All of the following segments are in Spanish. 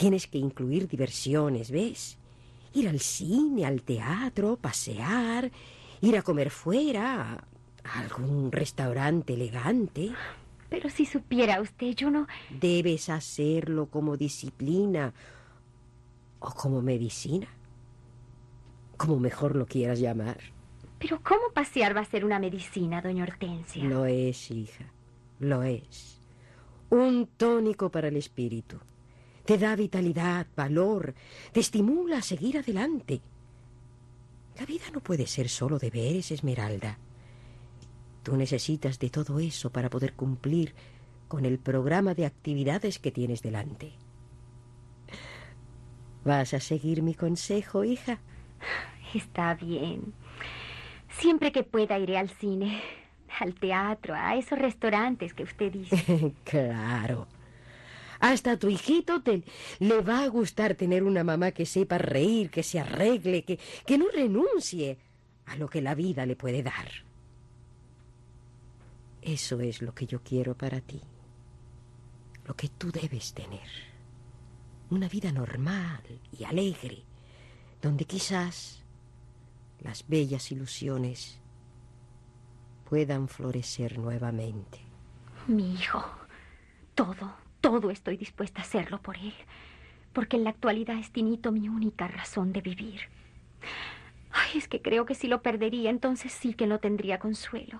Tienes que incluir diversiones, ¿ves? Ir al cine, al teatro, pasear, ir a comer fuera, a algún restaurante elegante. Pero si supiera usted, yo no... Debes hacerlo como disciplina o como medicina, como mejor lo quieras llamar. Pero ¿cómo pasear va a ser una medicina, doña Hortensia? Lo es, hija, lo es. Un tónico para el espíritu. Te da vitalidad, valor, te estimula a seguir adelante. La vida no puede ser solo deberes, Esmeralda. Tú necesitas de todo eso para poder cumplir con el programa de actividades que tienes delante. ¿Vas a seguir mi consejo, hija? Está bien. Siempre que pueda iré al cine, al teatro, a esos restaurantes que usted dice. Claro. Hasta a tu hijito le va a gustar tener una mamá que sepa reír, que se arregle, que no renuncie a lo que la vida le puede dar. Eso es lo que yo quiero para ti. Lo que tú debes tener. Una vida normal y alegre, donde quizás las bellas ilusiones puedan florecer nuevamente. Mi hijo, todo estoy dispuesta a hacerlo por él, porque en la actualidad es Tinito mi única razón de vivir. Ay, es que creo que si lo perdería, entonces sí que no tendría consuelo.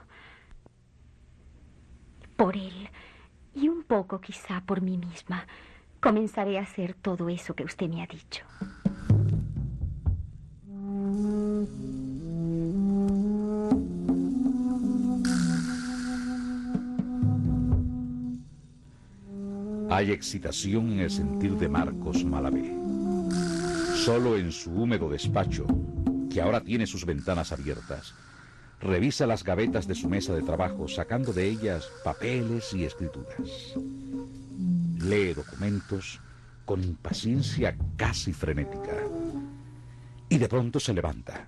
Por él, y un poco quizá por mí misma, comenzaré a hacer todo eso que usted me ha dicho. Hay excitación en el sentir de Marcos Malavé. Solo en su húmedo despacho, que ahora tiene sus ventanas abiertas, revisa las gavetas de su mesa de trabajo, sacando de ellas papeles y escrituras. Lee documentos con impaciencia casi frenética. Y de pronto se levanta.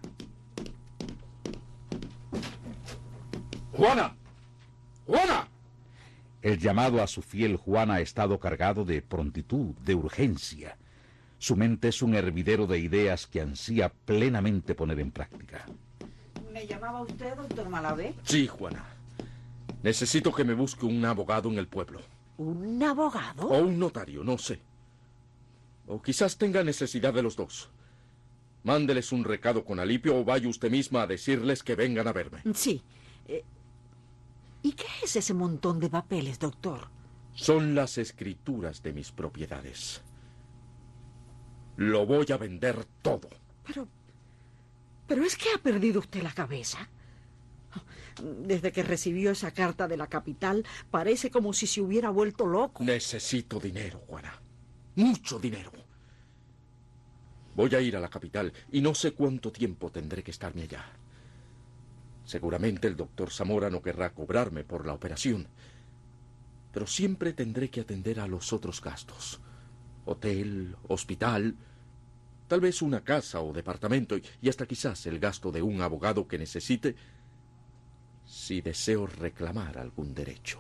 ¡Juana! ¡Juana! El llamado a su fiel Juana ha estado cargado de prontitud, de urgencia. Su mente es un hervidero de ideas que ansía plenamente poner en práctica. ¿Me llamaba usted, doctor Malavé? Sí, Juana. Necesito que me busque un abogado en el pueblo. ¿Un abogado? O un notario, no sé. O quizás tenga necesidad de los dos. Mándeles un recado con alipio o vaya usted misma a decirles que vengan a verme. Sí. ¿Y qué es ese montón de papeles, doctor? Son las escrituras de mis propiedades. Lo voy a vender todo. Pero es que ha perdido usted la cabeza. Desde que recibió esa carta de la capital, parece como si se hubiera vuelto loco. Necesito dinero, Juana. Mucho dinero. Voy a ir a la capital y no sé cuánto tiempo tendré que estarme allá. Seguramente el doctor Zamora no querrá cobrarme por la operación, pero siempre tendré que atender a los otros gastos. Hotel, hospital, tal vez una casa o departamento y hasta quizás el gasto de un abogado que necesite si deseo reclamar algún derecho.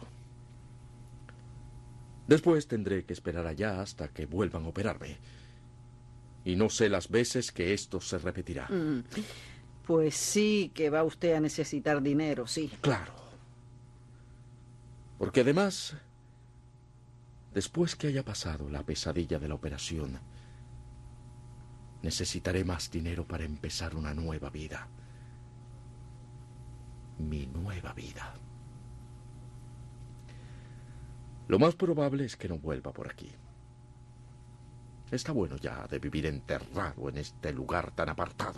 Después tendré que esperar allá hasta que vuelvan a operarme. Y no sé las veces que esto se repetirá. Pues sí que va usted a necesitar dinero, sí. Claro. Porque además, después que haya pasado la pesadilla de la operación, necesitaré más dinero para empezar una nueva vida. Mi nueva vida. Lo más probable es que no vuelva por aquí. Está bueno ya de vivir enterrado en este lugar tan apartado.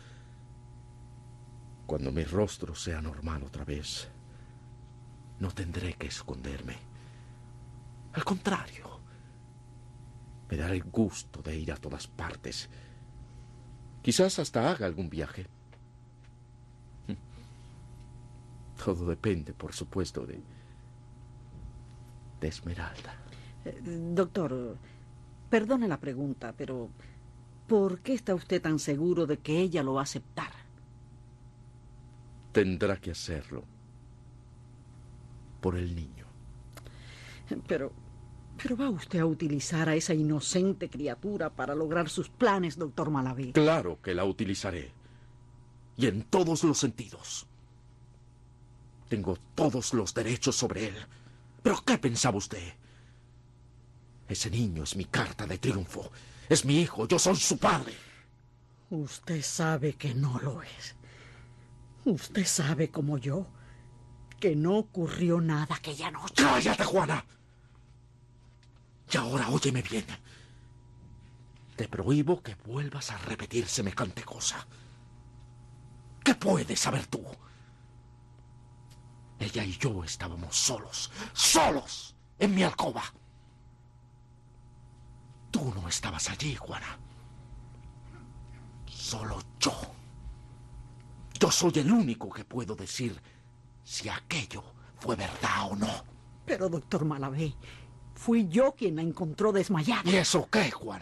Cuando mi rostro sea normal otra vez, no tendré que esconderme. Al contrario, me dará el gusto de ir a todas partes. Quizás hasta haga algún viaje. Todo depende, por supuesto, de Esmeralda. Doctor, perdone la pregunta, pero ¿por qué está usted tan seguro de que ella lo va a aceptar? Tendrá que hacerlo por el niño. Pero Pero va usted a utilizar a esa inocente criatura para lograr sus planes, doctor Malavé. Claro que la utilizaré. Y en todos los sentidos. Tengo todos los derechos sobre él. ¿Pero qué pensaba usted? Ese niño es mi carta de triunfo. Es mi hijo, yo soy su padre. Usted sabe que no lo es. Usted sabe como yo que no ocurrió nada aquella noche. ¡Cállate, Juana! Y ahora óyeme bien. Te prohíbo que vuelvas a repetir semejante cosa. ¿Qué puedes saber tú? Ella y yo estábamos solos, en mi alcoba. Tú no estabas allí, Juana. Solo yo. Yo soy el único que puedo decir si aquello fue verdad o no. Pero, doctor Malavé, fui yo quien la encontró desmayada. ¿Y eso qué, Juana?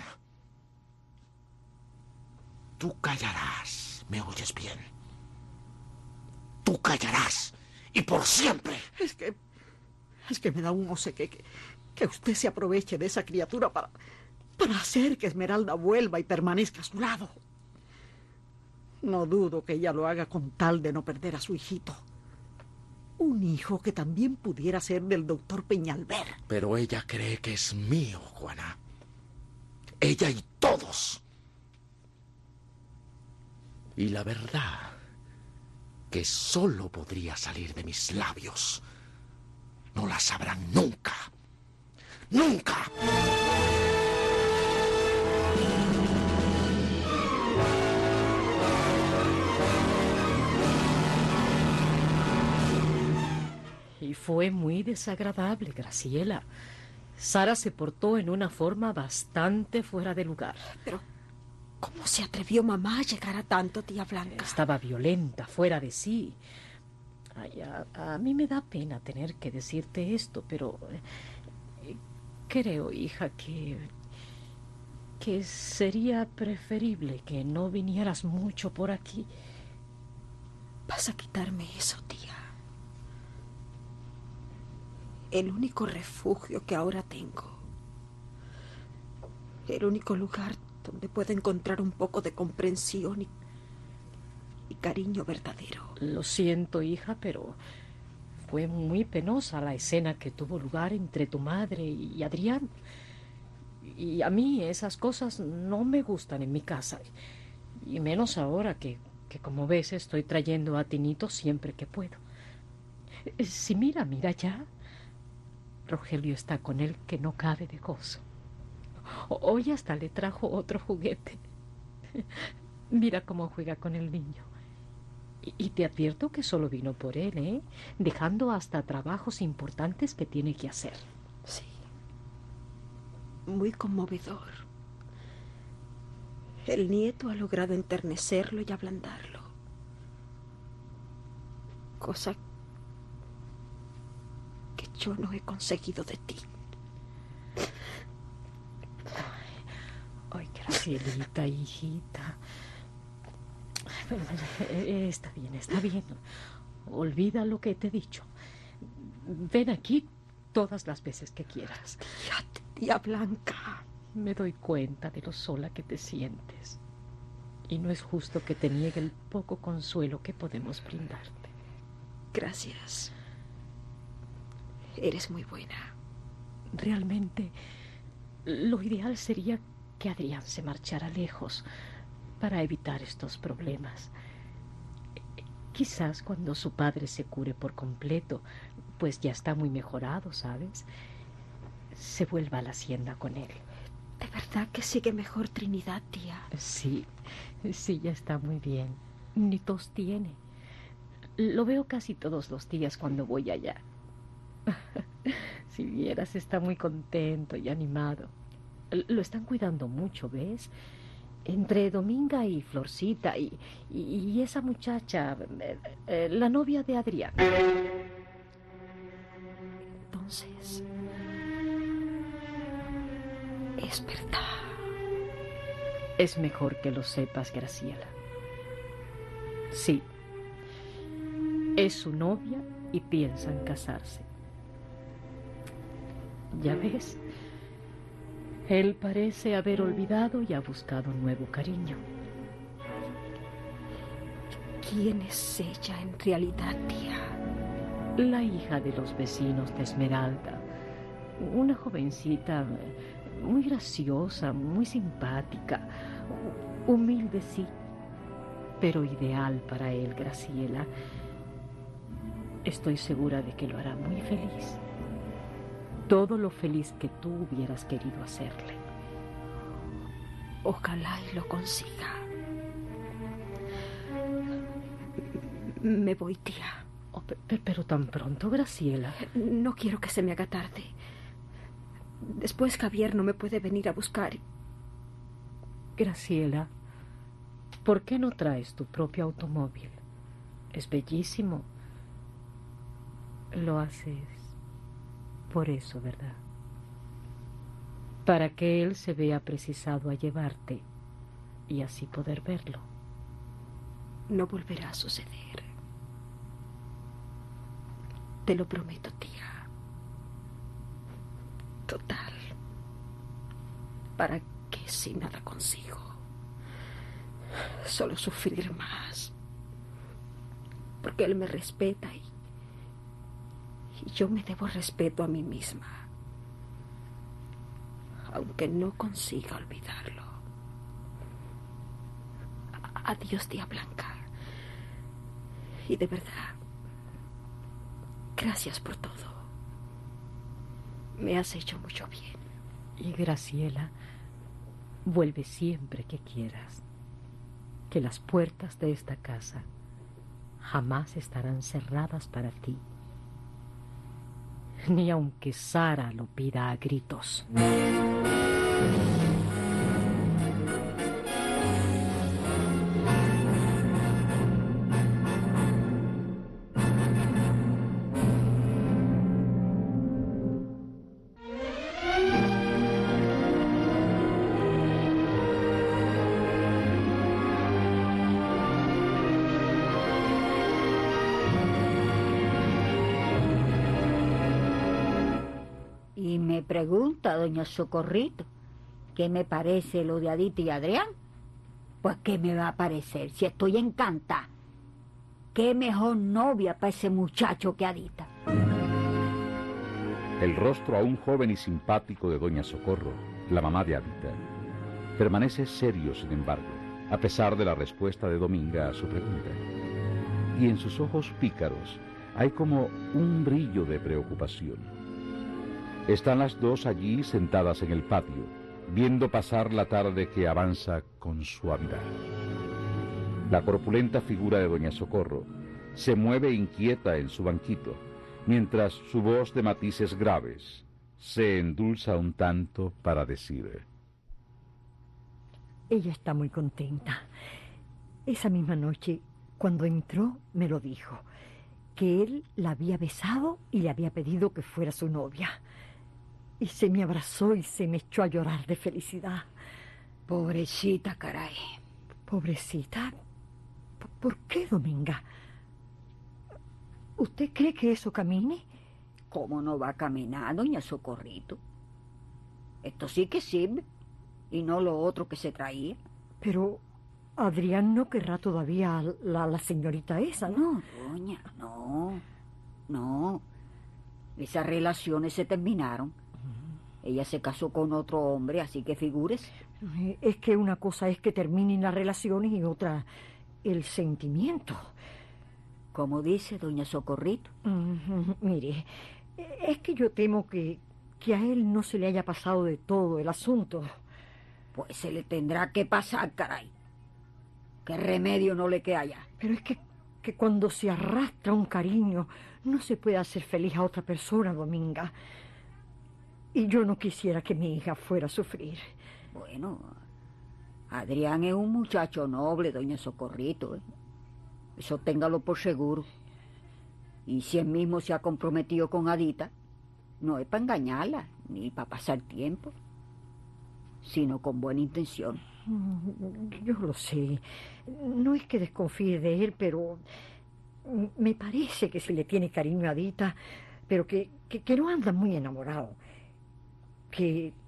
Tú callarás, ¿me oyes bien? Tú callarás, y por siempre. Es que me da un no sé qué, que usted se aproveche de esa criatura para hacer que Esmeralda vuelva y permanezca a su lado. No dudo que ella lo haga con tal de no perder a su hijito. Un hijo que también pudiera ser del doctor Peñalver. Pero ella cree que es mío, Juana. Ella y todos. Y la verdad, que solo podría salir de mis labios, no la sabrán nunca. ¡Nunca! Y fue muy desagradable, Graciela. Sara se portó en una forma bastante fuera de lugar. Pero, ¿cómo se atrevió mamá a llegar a tanto, tía Blanca? Estaba violenta, fuera de sí. Ay, a mí me da pena tener que decirte esto, pero creo, hija, que sería preferible que no vinieras mucho por aquí. ¿Vas a quitarme eso, tía? El único refugio que ahora tengo. El único lugar donde puedo encontrar un poco de comprensión y cariño verdadero. Lo siento, hija, pero fue muy penosa la escena que tuvo lugar entre tu madre y Adrián. Y a mí esas cosas no me gustan en mi casa. Y menos ahora que como ves, estoy trayendo a Tinito siempre que puedo. Si mira ya. Rogelio está con él que no cabe de gozo. Hoy hasta le trajo otro juguete. Mira cómo juega con el niño. Y te advierto que solo vino por él, ¿eh? Dejando hasta trabajos importantes que tiene que hacer. Sí. Muy conmovedor. El nieto ha logrado enternecerlo y ablandarlo. Cosa que yo no he conseguido de ti. Ay, Gracielita, hijita. Está bien. Olvida lo que te he dicho. Ven aquí todas las veces que quieras. Tía Blanca. Me doy cuenta de lo sola que te sientes. Y no es justo que te niegue el poco consuelo que podemos brindarte. Gracias. Eres muy buena. Realmente, lo ideal sería que Adrián se marchara lejos para evitar estos problemas. Quizás cuando su padre se cure por completo, pues ya está muy mejorado, ¿sabes? Se vuelva a la hacienda con él. ¿De verdad que sigue mejor Trinidad, tía? Sí, ya está muy bien. Ni tos tiene. Lo veo casi todos los días cuando voy allá. Si vieras, está muy contento y animado. Lo están cuidando mucho, ¿ves? Entre Dominga y Florcita y esa muchacha, la novia de Adrián. Entonces, es verdad. Es mejor que lo sepas, Graciela. Sí, es su novia y piensan casarse. Ya ves, Él parece haber olvidado y ha buscado nuevo cariño. ¿Quién es ella en realidad, tía? La hija de los vecinos de Esmeralda. Una jovencita muy graciosa, muy simpática, humilde sí, pero ideal para él, Graciela. Estoy segura de que lo hará muy feliz. Todo lo feliz que tú hubieras querido hacerle. Ojalá y lo consiga. Me voy, tía. Oh, pero tan pronto, Graciela. No quiero que se me haga tarde. Después Javier no me puede venir a buscar. Graciela, ¿por qué no traes tu propio automóvil? Es bellísimo. Lo haces por eso, ¿verdad? Para que él se vea precisado a llevarte y así poder verlo. No volverá a suceder. Te lo prometo, tía. Total. ¿Para qué si nada consigo? Solo sufrir más. Porque él me respeta y yo me debo respeto a mí misma. Aunque no consiga olvidarlo. Adiós, tía Blanca. Y de verdad, gracias por todo. Me has hecho mucho bien. Y Graciela, vuelve siempre que quieras. Que las puertas de esta casa jamás estarán cerradas para ti. Ni aunque Sara lo pida a gritos. Y me pregunta doña Socorrito, ¿qué me parece lo de Adita y Adrián? Pues ¿qué me va a parecer si estoy encantada? ¿Qué mejor novia para ese muchacho que Adita? El rostro aún joven y simpático de doña Socorro, la mamá de Adita, permanece serio, sin embargo, a pesar de la respuesta de Dominga a su pregunta. Y en sus ojos pícaros hay como un brillo de preocupación. Están las dos allí sentadas en el patio, viendo pasar la tarde que avanza con suavidad. La corpulenta figura de doña Socorro se mueve inquieta en su banquito, mientras su voz de matices graves se endulza un tanto para decir: Ella está muy contenta. Esa misma noche, cuando entró, me lo dijo, que él la había besado y le había pedido que fuera su novia. Y se me abrazó y se me echó a llorar de felicidad. Pobrecita, caray. Pobrecita. ¿Por qué, Dominga? ¿Usted cree que eso camine? ¿Cómo no va a caminar, doña Socorrito? Esto sí que sirve, y no lo otro que se traía. Pero Adrián no querrá todavía a la señorita esa, ¿no? No, doña, no. Esas relaciones se terminaron. Ella se casó con otro hombre, así que figúrese. Es que una cosa es que terminen las relaciones y otra el sentimiento. ¿Cómo dice doña Socorrito? Mire, es que yo temo que a él no se le haya pasado de todo el asunto. Pues se le tendrá que pasar, caray. ¿Qué remedio no le queda ya? Pero es que cuando se arrastra un cariño no se puede hacer feliz a otra persona, Dominga. Y yo no quisiera que mi hija fuera a sufrir. Bueno, Adrián es un muchacho noble, doña Socorrito. Eso téngalo por seguro. Y si él mismo se ha comprometido con Adita, no es para engañarla, ni para pasar tiempo, sino con buena intención. Yo lo sé. No es que desconfíe de él, pero me parece que se le tiene cariño a Adita, pero que no anda muy enamorado. Que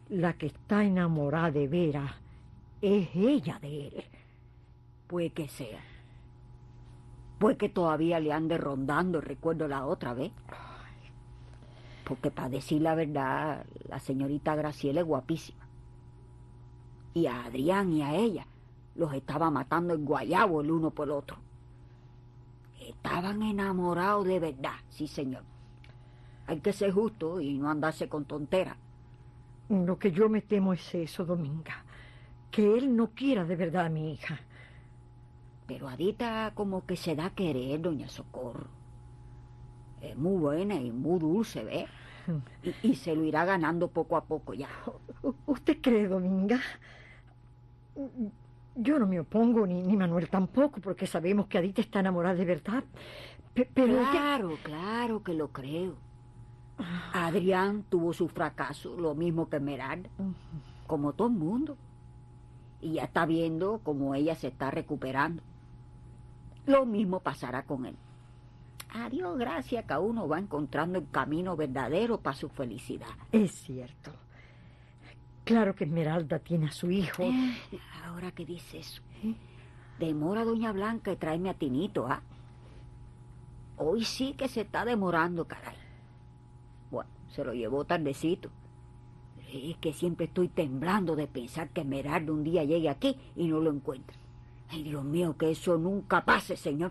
la que está enamorada de veras es ella de él. Puede que sea. Puede que todavía le ande rondando el recuerdo la otra vez. Porque para decir la verdad, la señorita Graciela es guapísima. Y a Adrián y a ella los estaba matando el guayabo el uno por el otro. Estaban enamorados de verdad, sí señor. Hay que ser justo y no andarse con tonteras. Lo que yo me temo es eso, Dominga, que él no quiera de verdad a mi hija. Pero Adita como que se da a querer, doña Socorro. Es muy buena y muy dulce, ¿ve? Y se lo irá ganando poco a poco ya. ¿Usted cree, Dominga? Yo no me opongo, ni Manuel tampoco, porque sabemos que Adita está enamorada de verdad. Pero claro que lo creo. Adrián tuvo su fracaso, lo mismo que Esmeralda, como todo el mundo. Y ya está viendo cómo ella se está recuperando. Lo mismo pasará con él. A Dios gracias que uno va encontrando el camino verdadero para su felicidad. Es cierto. Claro que Esmeralda tiene a su hijo. Ahora que dice eso, demora doña Blanca en traerme a Tinito, ¿ah? Hoy sí que se está demorando, caray. Bueno, se lo llevó tardecito. Es que siempre estoy temblando de pensar que Esmeralda un día llegue aquí y no lo encuentre. Ay, Dios mío, que eso nunca pase, señor.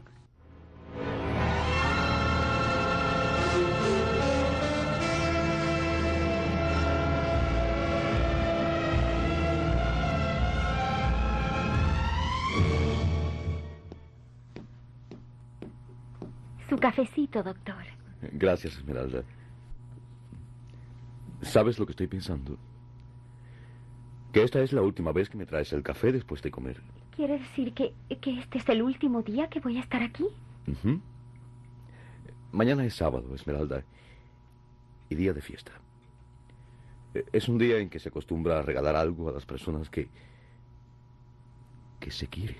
Su cafecito, doctor. Gracias, Esmeralda. ¿Sabes lo que estoy pensando? Que esta es la última vez que me traes el café después de comer. ¿Quiere decir que este es el último día que voy a estar aquí? Uh-huh. Mañana es sábado, Esmeralda, y día de fiesta. Es un día en que se acostumbra a regalar algo a las personas que se quieren.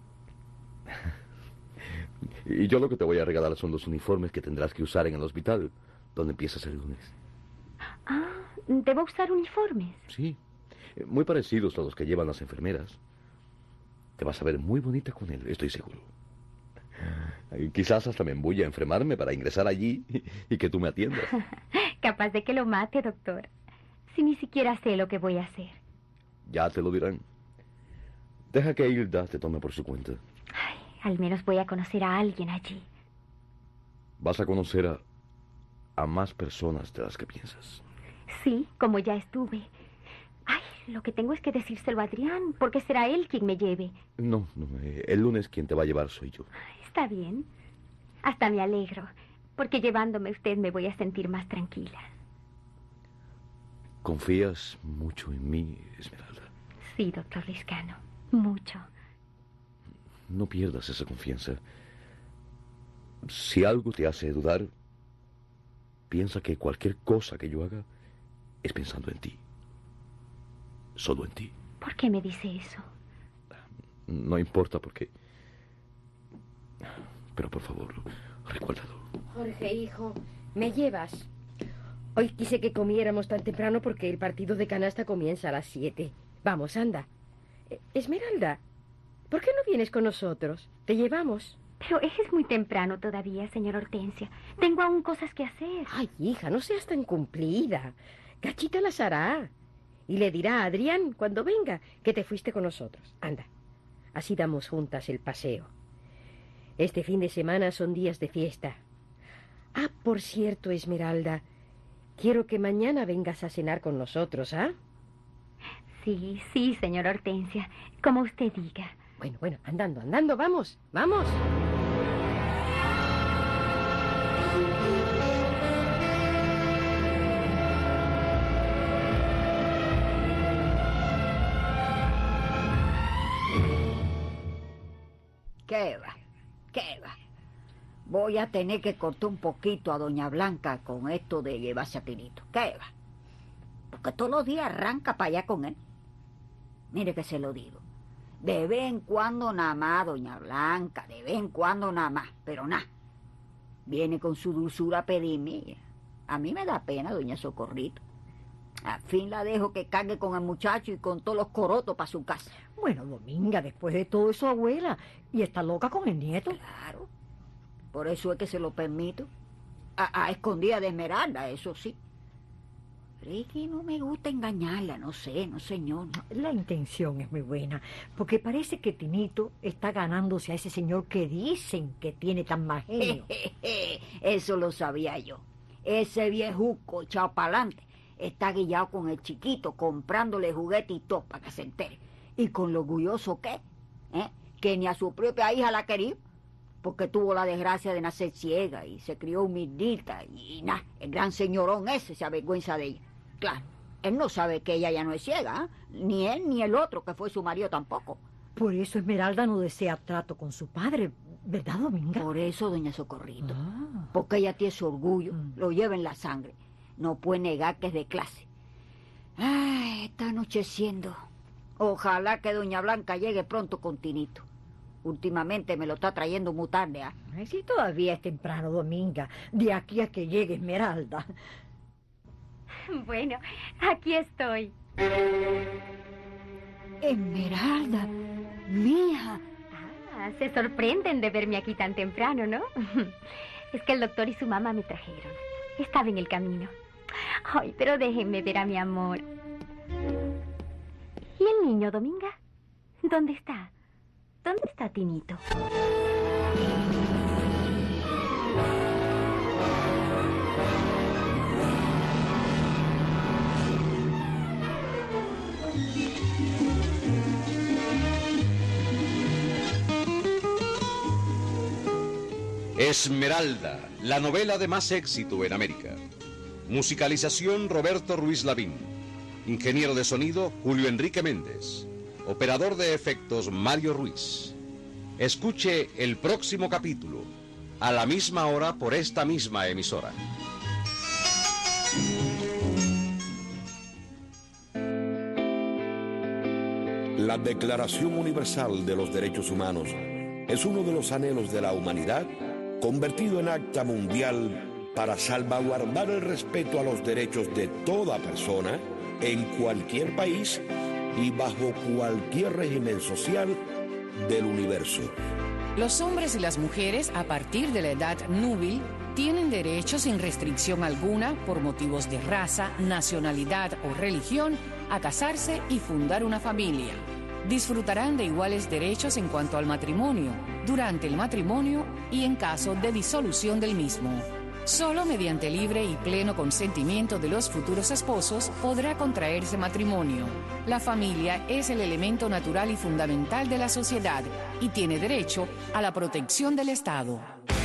Y yo lo que te voy a regalar son los uniformes que tendrás que usar en el hospital, donde empiezas el lunes. Ah, ¿debo usar uniformes? Sí, muy parecidos a los que llevan las enfermeras. Te vas a ver muy bonita con él, estoy seguro. Quizás hasta me embulle a enfermarme para ingresar allí y que tú me atiendas. Capaz de que lo mate, doctor. Si ni siquiera sé lo que voy a hacer. Ya te lo dirán. Deja que Hilda te tome por su cuenta. Ay, al menos voy a conocer a alguien allí. Vas a conocer a más personas de las que piensas. Sí, como ya estuve. Ay, lo que tengo es que decírselo a Adrián, porque será él quien me lleve. No, el lunes quien te va a llevar soy yo. Está bien. Hasta me alegro, porque llevándome usted me voy a sentir más tranquila. ¿Confías mucho en mí, Esmeralda? Sí, doctor Liscano, mucho. No pierdas esa confianza. Si algo te hace dudar, piensa que cualquier cosa que yo haga es pensando en ti. Solo en ti. ¿Por qué me dice eso? No importa porque... Pero por favor, recuérdalo. Jorge, hijo, ¿me llevas? Hoy quise que comiéramos tan temprano porque el partido de canasta comienza a las 7. Vamos, anda. Esmeralda, ¿por qué no vienes con nosotros? Te llevamos. Pero es muy temprano todavía, señor Hortensia. Tengo aún cosas que hacer. Ay, hija, no seas tan cumplida. Cachita las hará. Y le dirá a Adrián, cuando venga, que te fuiste con nosotros. Anda, así damos juntas el paseo. Este fin de semana son días de fiesta. Ah, por cierto, Esmeralda, quiero que mañana vengas a cenar con nosotros, ¿ah? Sí, señor Hortensia, como usted diga. Bueno, andando, vamos. ¿Qué va? Voy a tener que cortar un poquito a doña Blanca con esto de llevarse a Tinito. ¿Qué va? Porque todos los días arranca para allá con él. Mire que se lo digo. De vez en cuando nada más, doña Blanca, de vez en cuando nada más, pero nada. Viene con su dulzura a pedirme. A mí me da pena, doña Socorrito. Al fin la dejo que cargue con el muchacho y con todos los corotos para su casa. Bueno, Dominga, después de todo eso, abuela, y está loca con el nieto. Claro, por eso es que se lo permito. A escondida de Esmeralda, eso sí. Pero es que no me gusta engañarla, no sé, no señor. La intención es muy buena, porque parece que Tinito está ganándose a ese señor que dicen que tiene tan mal genio. Eso lo sabía yo. Ese viejuco echado para adelante está guillado con el chiquito, comprándole juguetes y todo para que se entere. Y con lo orgulloso que que ni a su propia hija la quería, porque tuvo la desgracia de nacer ciega y se crió humildita y nada, el gran señorón ese se avergüenza de ella. Claro, él no sabe que ella ya no es ciega, ni él ni el otro que fue su marido tampoco. Por eso Esmeralda no desea trato con su padre, ¿verdad, Dominga? Por eso, doña Socorrito, porque ella tiene su orgullo, lo lleva en la sangre, no puede negar que es de clase. Ay, está anocheciendo. Ojalá que doña Blanca llegue pronto con Tinito. Últimamente me lo está trayendo muy tarde, ¿ah? Ay, sí, todavía es temprano, Dominga, de aquí a que llegue Esmeralda. Bueno, aquí estoy. Esmeralda, mija. Se sorprenden de verme aquí tan temprano, ¿no? Es que el doctor y su mamá me trajeron. Estaba en el camino. Ay, pero déjenme ver a mi amor. ¿Y el niño, Dominga? ¿Dónde está? ¿Dónde está Tinito? Esmeralda, la novela de más éxito en América. Musicalización Roberto Ruiz Lavín. Ingeniero de sonido Julio Enrique Méndez. Operador de efectos Mario Ruiz. Escuche el próximo capítulo a la misma hora por esta misma emisora. La Declaración Universal de los Derechos Humanos es uno de los anhelos de la humanidad convertido en acta mundial para salvaguardar el respeto a los derechos de toda persona en cualquier país y bajo cualquier régimen social del universo. Los hombres y las mujeres a partir de la edad núbil tienen derecho sin restricción alguna por motivos de raza, nacionalidad o religión a casarse y fundar una familia. Disfrutarán de iguales derechos en cuanto al matrimonio, durante el matrimonio y en caso de disolución del mismo. Solo mediante libre y pleno consentimiento de los futuros esposos podrá contraerse matrimonio. La familia es el elemento natural y fundamental de la sociedad y tiene derecho a la protección del Estado.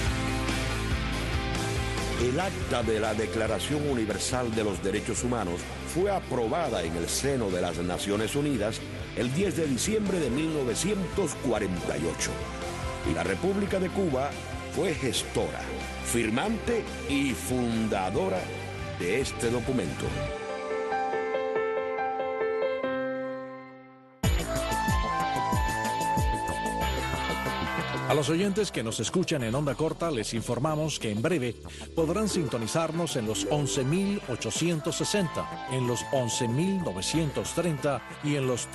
El acta de la Declaración Universal de los Derechos Humanos fue aprobada en el seno de las Naciones Unidas el 10 de diciembre de 1948. Y la República de Cuba fue gestora, firmante y fundadora de este documento. A los oyentes que nos escuchan en onda corta les informamos que en breve podrán sintonizarnos en los 11.860, en los 11.930 y en los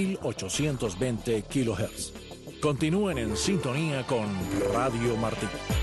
13.820 kHz. Continúen en sintonía con Radio Martí.